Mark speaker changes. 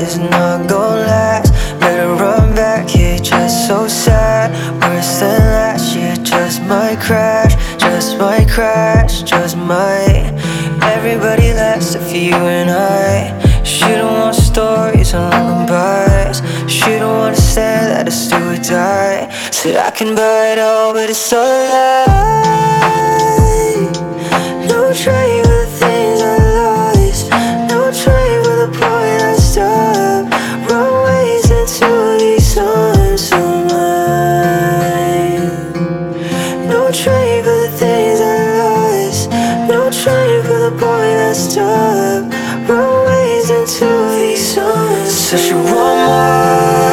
Speaker 1: is not gonna last. Better run back here, just so sad. Worse than last year, just might crash. Just might crash, just might. Everybody laughs if you and I. She don't want stories on long goodbyes. She don't understand that it's do or die. Said I can buy it all, but it's all a lie. No trade for the things I lost. No trade for the point I stopped. Wrong ways into these arms of mine. No trade for the things I lost. No trade for the point I stopped. Wrong ways into these arms. So she want more.